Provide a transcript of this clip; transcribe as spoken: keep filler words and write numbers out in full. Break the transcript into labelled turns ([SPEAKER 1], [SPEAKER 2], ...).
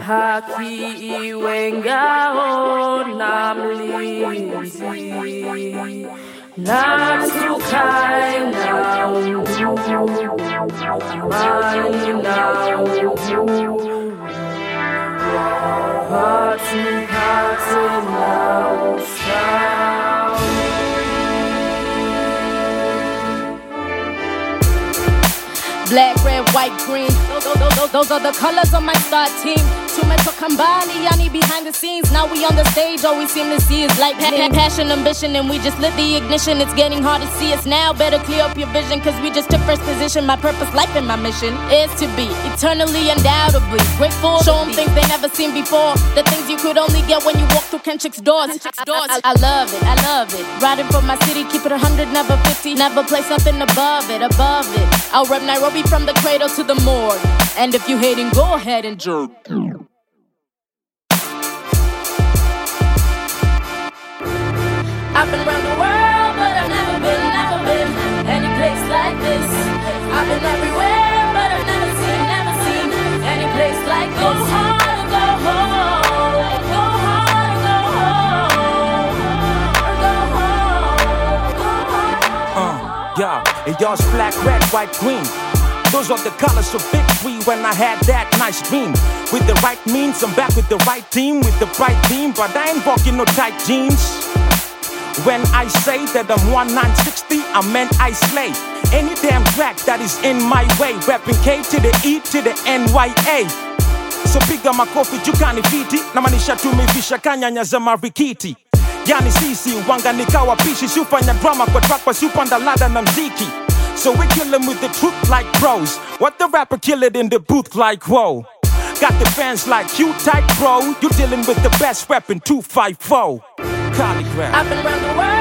[SPEAKER 1] haki iwe ngao na mlinzi, na tukae na uhuru, amani na uhuru, hatupate na usawa.
[SPEAKER 2] Black, red, white, green. Those, those, those, those are the colors of my star team. Tumeto Kambali, Yani behind the scenes. Now we on the stage, all we seem to see is light, pa- passion, ambition, and we just lit the ignition. It's getting hard to see us now. Better clear up your vision, cause we just took first position. My purpose, life, and my mission is to be eternally, undoubtedly grateful. Show them things they never seen before. The things you could only get when you walk through Kendrick's doors. I, I, I love it, I love it. Riding for my city, keep it one hundred, never fifty. Never place nothing above it, above it. I'll rep Nairobi from the cradle to the morgue. And if you hating, go ahead and jerk.
[SPEAKER 1] I've been around the world, but I've never been, never been any place like this. I've been everywhere, but I've never seen, never seen any place like this. Go hard, go home, go hard, go home, go home, go home.
[SPEAKER 3] Uh, yeah, and y'all's black, red, white, green. Those are the colors of victory when I had that nice dream. With the right means, I'm back with the right team, with the bright team, but I ain't walking no tight jeans. When I say that I'm one nine sixty, I meant I slay any damn track that is in my way. Rapping K to the E to the N Y A. So piga makofi jukani fiti, na manisha tumefisha kanyanya za marikiti. Yani sisi wanga nikawa pishi, sufanya drama kwa track kwa supanda lada na mziki. So we kill him with the truth like pros. What the rapper kill it in the booth like whoa. Got the fans like you type bro. You dealing with the best rap in two five four.
[SPEAKER 1] I've been around the world.